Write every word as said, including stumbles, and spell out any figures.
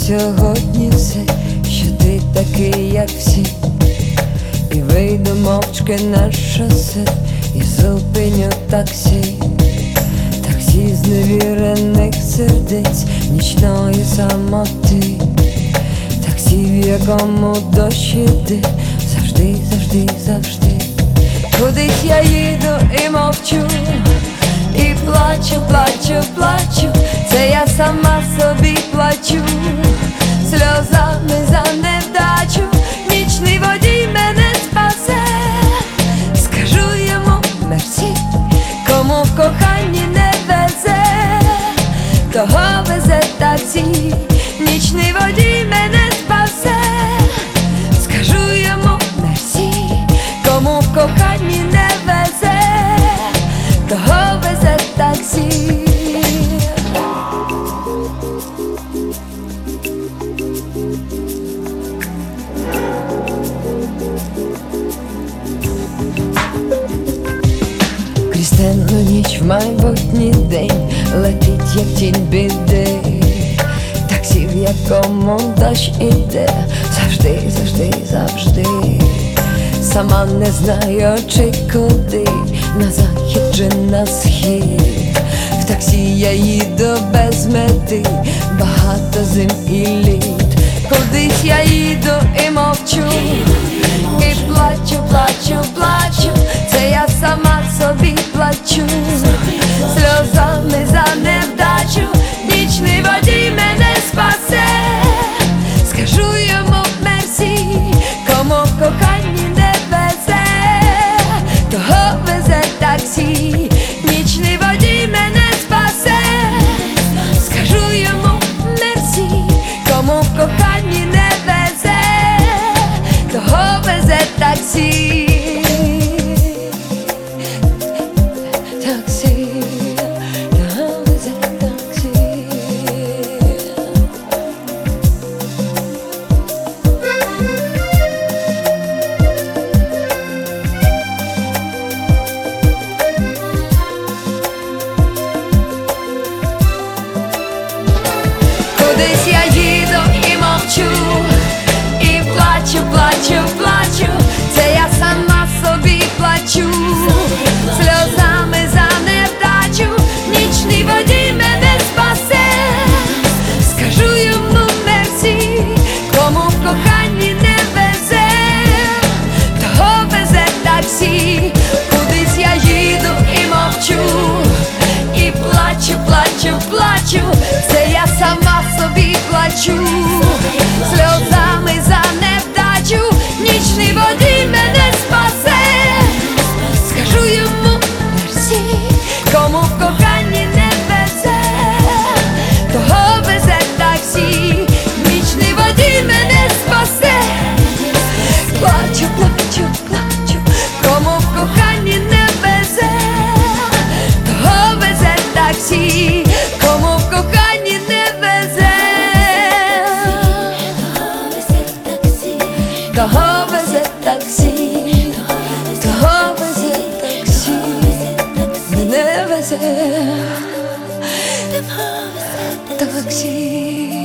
сьогодні все, що ти такий, як всі, і вийду мовчки на шосе, і зупиню таксі. Таксі зневірених сердець, нічної самоти. Таксі, в якому дощ іде завжди, завжди, завжди. Кудись я їду і мовчу, і плачу, плачу, плачу. Це я сама собі плачу сльозами за невдачу. Нічний водій мене спасе. Скажу йому мерсі, кому в коханні не везе, того везе таксі. Нічний водій мене спасе. Скажу йому мерсі, кому в коханні не везе, того везе таксі. Крізь темну ніч в майбутній день летить, як тінь біди. Таксі, в якому дощ іде завжди, завжди, завжди. Сама не знаю, чи куди, на захід чи на схід. В таксі я їду без мети, багато зим і літ. Кудись я їду і мовчу, і плачу, плачу, плачу. Це я сама собі плачу сльозами за невдачу. Нічний водій мене спасе. Скажу йому мерсі, кому в коханні не везе, того везе таксі. Нічний водій мене спасе. Скажу йому мерсі, кому в коханні не везе, того везе таксі. Таксі, того везе таксі. Кудись я їду і мовчу, і плачу, плачу, плачу. Це я сама собі плачу сльозами за невдачу. Нічний водій мене спасе. Скажу йому мерсі, кому в коханні не везе, того везе таксі. Кудись я їду і мовчу, і плачу, плачу, плачу. Це я сама собі плачу сльозами за невдачу. Нічний водій мене спасе. Скажу йому мерсі, кому в коханні не везе, того везе таксі. Нічний водій мене спасе. Плачу, плачу, плачу. Кому в коханні не везе, того везе таксі. Кому в коханні не везе, того везе таксі. Того везе таксі. Не везе таксі.